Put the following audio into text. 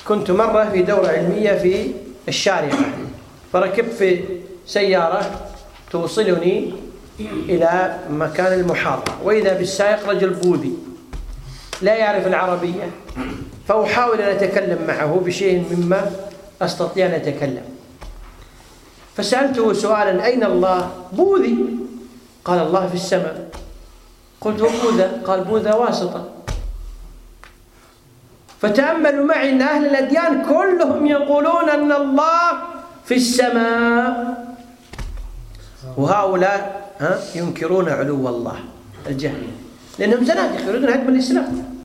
كنت مرة في دورة علمية في الشارقة، فركبت في سيارة توصلني إلى مكان المحاضرة، وإذا بالسائق رجل بوذي لا يعرف العربية، فأحاول أن أتكلم معه بشيء مما أستطيع أن أتكلم. فسألته سؤالا: أين الله؟ بوذي. قال: الله في السماء. قلت: وبوذا؟ قال: بوذا واسطة. فتأملوا معي أن أهل الأديان كلهم يقولون أن الله في السماء، وهؤلاء ينكرون علو الله الجهمية، لأنهم زنادقة يريدون هدم الإسلام.